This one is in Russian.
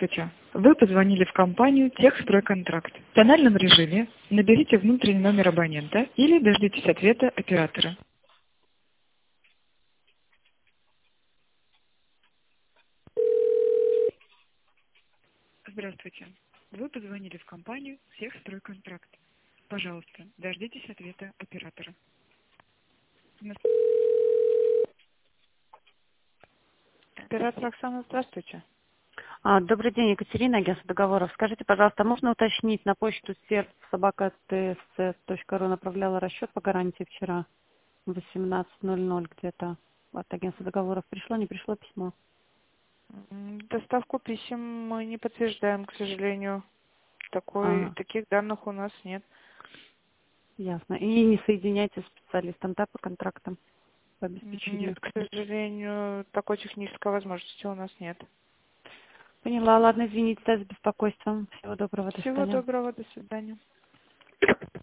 Здравствуйте. Вы позвонили в компанию «Техстройконтракт». В тональном режиме наберите внутренний номер абонента или дождитесь ответа оператора. Здравствуйте. Вы позвонили в компанию «Техстройконтракт». Пожалуйста, дождитесь ответа оператора. Оператор Оксана, здравствуйте. Добрый день, Екатерина, агентство договоров. Скажите, пожалуйста, можно уточнить, на почту serv@tss.ru направляла расчет по гарантии вчера в 18:00 где-то от агентства договоров. Пришло, не пришло письмо? Доставку писем мы не подтверждаем, к сожалению. Таких данных у нас нет. Ясно. И не соединяйте с специалистом, да, по контрактам, по обеспечению? Нет, к сожалению, такой технической возможности у нас нет. Поняла, ладно, извините за беспокойство. Всего доброго, до Всего свидания. доброго, до свидания.